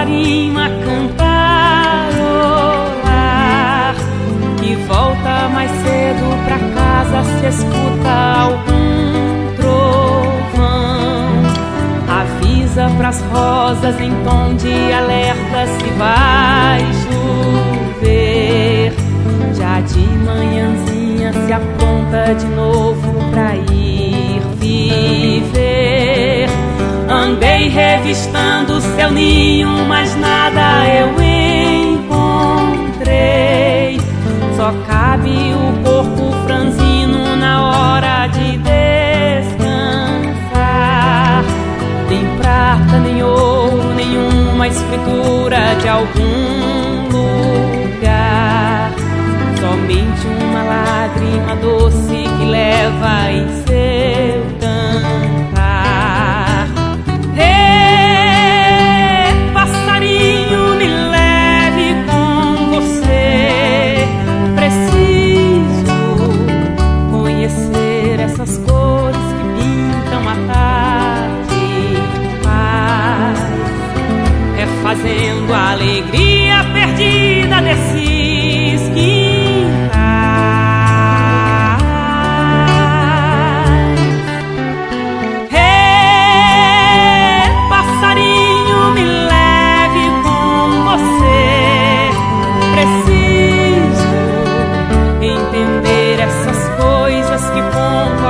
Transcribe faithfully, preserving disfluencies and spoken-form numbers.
passarinho a cantarolar, que volta mais cedo pra casa se escuta algum trovão. Avisa pras rosas em tom de alerta se vai chover. Já de manhãzinha se apronta de novo pra ir viver. Andei revistando seu ninho, mas nada eu encontrei. Só cabe o corpo franzino na hora de descansar. Nem prata, nem ouro, nenhuma escritura de algum lugar. Somente uma lágrima doce que leva em seu cantar. Ê, passarinho, me leve com você. Preciso conhecer essas cores que pintam a tarde. Paz, refazendo a alegria perdida desses quintais. Hey, passarinho, me leve com você. Preciso entender essas coisas que contam